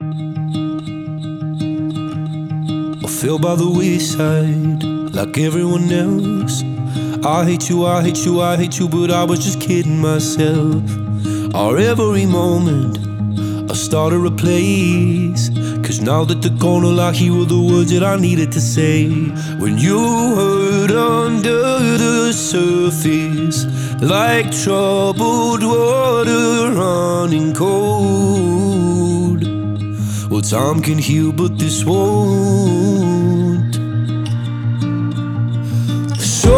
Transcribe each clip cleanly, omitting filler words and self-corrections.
I fell by the wayside like everyone else. I hate you, I hate you, I hate you, but I was just kidding myself. Our every moment I started a place, 'cause now that they're gone, all I hear were the words that I needed to say. When you hurt under the surface, like troubled water running cold. Well, time can heal, but this won't. So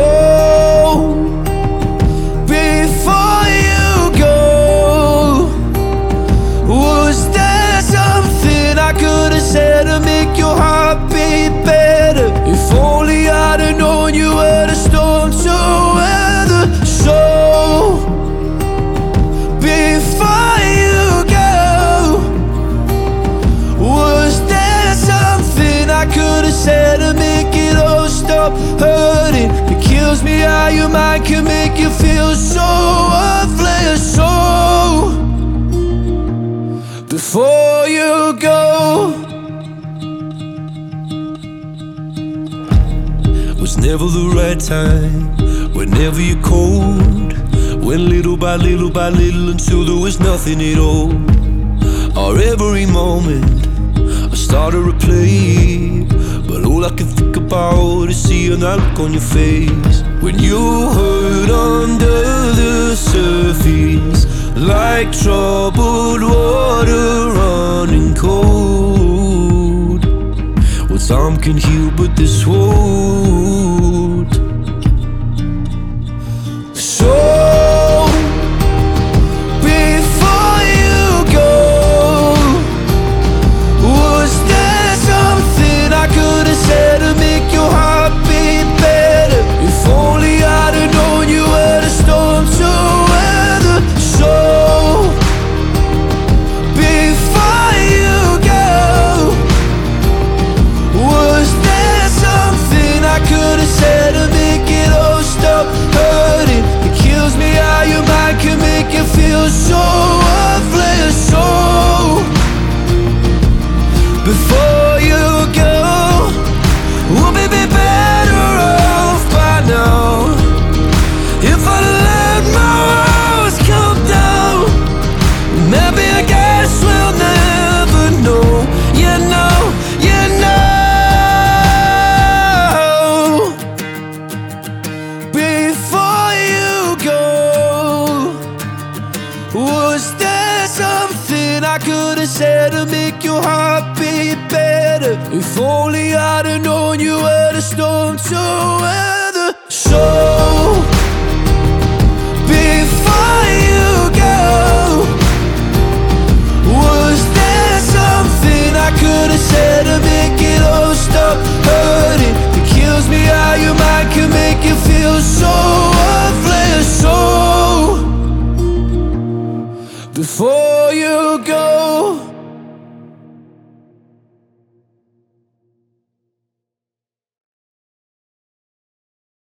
before you go, was there something I could have said to make your heart beat better? If only I'd have known you were the storm to weather. So before you go, was there something I could have said to make it all stop hurting? It kills me how your mind can make you feel so worthless. So before you go, was never the right time, whenever you're cold. Went little by little by little until there was nothing at all. Our every moment I started to play, but all I can think about is seeing that look on your face. When you hurt under the surface, like troubled water running cold. Well, time can heal, but this won't. So before you go, was there something I could have said to make your heart beat better? If only I'd have known you were the storm to weather. So before you go, was there something I could have said to make it all stop hurting? It kills me how your mind can make you feel so worthless. So before you go, we'll be better off by now. If I let my walls come down, maybe I guess we'll never know. You know, you know. Before you go, was there something I could have said to make your heart beat better? If only I'd have known you were the storm to weather. So before you go, was there something I could have said to make it all stop hurting? It kills me how your mind can make you feel so worthless. So before you go,